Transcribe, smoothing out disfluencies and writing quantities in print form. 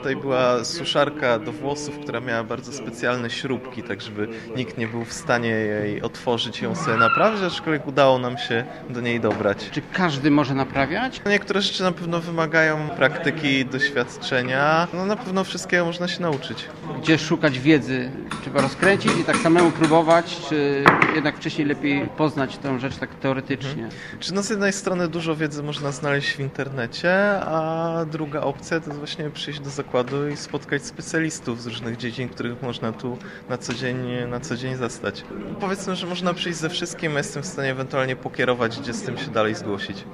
tutaj była suszarka do włosów, która miała bardzo specjalne śrubki, tak żeby nikt nie był w stanie jej otworzyć i ją sobie naprawić, aczkolwiek udało nam się do niej dobrać. Czy każdy może naprawiać? Niektóre rzeczy na pewno wymagają praktyki, doświadczenia. No na pewno wszystkiego można się nauczyć. Gdzie szukać wiedzy? Trzeba rozkręcić i tak samemu próbować, czy jednak wcześniej lepiej poznać tę rzecz tak teoretycznie? Czy no z jednej strony dużo wiedzy można znaleźć w internecie, a druga opcja to jest właśnie przyjść do zakładu i spotkać specjalistów z różnych dziedzin, których można tu na co dzień zastać. Powiedzmy, że można przyjść ze wszystkim, jestem w stanie ewentualnie pokierować, gdzie z tym się dalej zgłosić.